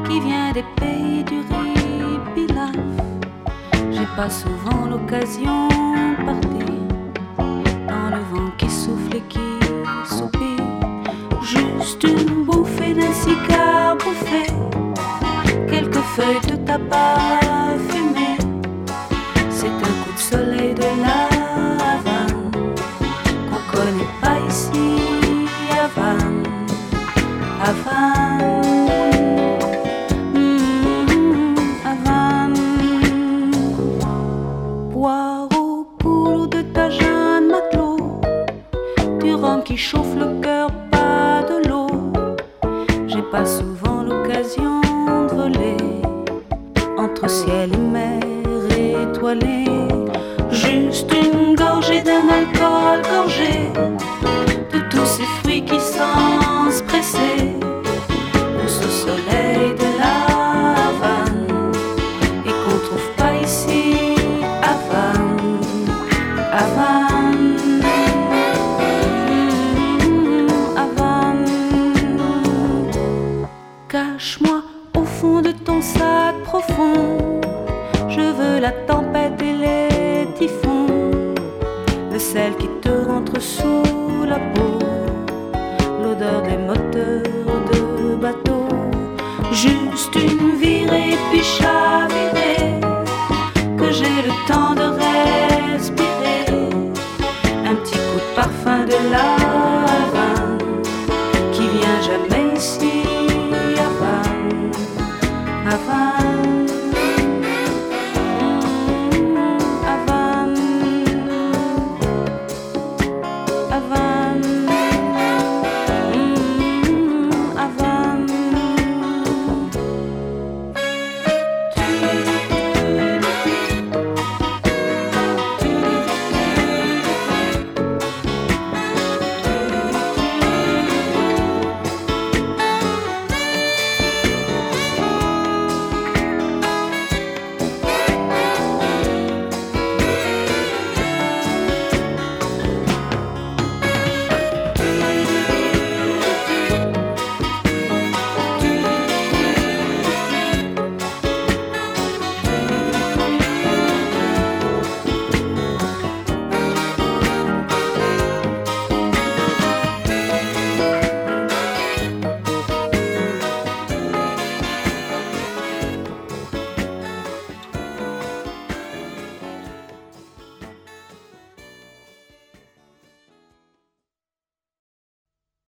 qui vient des pays du riz pilaf. J'ai pas souvent l'occasion de partir dans le vent qui souffle et qui soupire. Juste une bouffée d'un cigare bouffé, quelques feuilles de tabac fumé. C'est un coup de soleil de la Havane qu'on connaît pas ici. Havane, Havane, Havane. Boire au boulot de ta jeune matelot, du rhum qui chauffe le cœur, pas de l'eau. J'ai pas souvent l'occasion de voler entre ciel et mer étoilé. Juste une gorgée d'un alcool gorgé de tous ces fruits qui sans presser poussent au soleil de la Havane et qu'on trouve pas ici. Havane, Havane, Havane. Cache-moi au fond de ton sac profond, je veux la tempête et les typhons, le sel qui te rentre sous la peau, l'odeur des moteurs de bateau. Juste une virée puis chavirée, que j'ai le temps de respirer, un petit coup de parfum de la